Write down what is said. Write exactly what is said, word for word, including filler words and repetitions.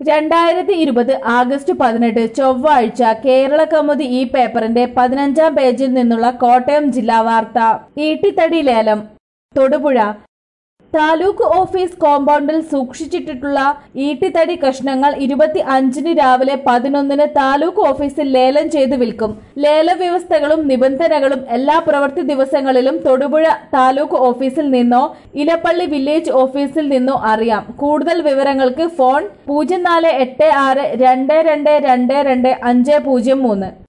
രണ്ടായിരത്തി ഇരുപത് ആഗസ്റ്റ് പതിനെട്ട് ചൊവ്വാഴ്ച കേരള കൗമുദി ഈ പേപ്പറിന്റെ പതിനഞ്ചാം പേജിൽ നിന്നുള്ള കോട്ടയം ജില്ലാ വാർത്ത. ഈട്ടിത്തടി ലേലം. തൊടുപുഴ താലൂക്ക് ഓഫീസ് കോമ്പൗണ്ടിൽ സൂക്ഷിച്ചിട്ടിട്ടുള്ള ഈട്ടിത്തടി കഷ്ണങ്ങൾ ഇരുപത്തി അഞ്ചിന് രാവിലെ പതിനൊന്നിന് താലൂക്ക് ഓഫീസിൽ ലേലം ചെയ്ത് വിൽക്കും. ലേല വ്യവസ്ഥകളും നിബന്ധനകളും എല്ലാ പ്രവൃത്തി ദിവസങ്ങളിലും തൊടുപുഴ താലൂക്ക് ഓഫീസിൽ നിന്നോ ഇലപ്പള്ളി വില്ലേജ് ഓഫീസിൽ നിന്നോ അറിയാം. കൂടുതൽ വിവരങ്ങൾക്ക് ഫോൺ പൂജ്യം നാല് എട്ട് ആറ് രണ്ട് രണ്ട് രണ്ട് രണ്ട് അഞ്ച് പൂജ്യം മൂന്ന്.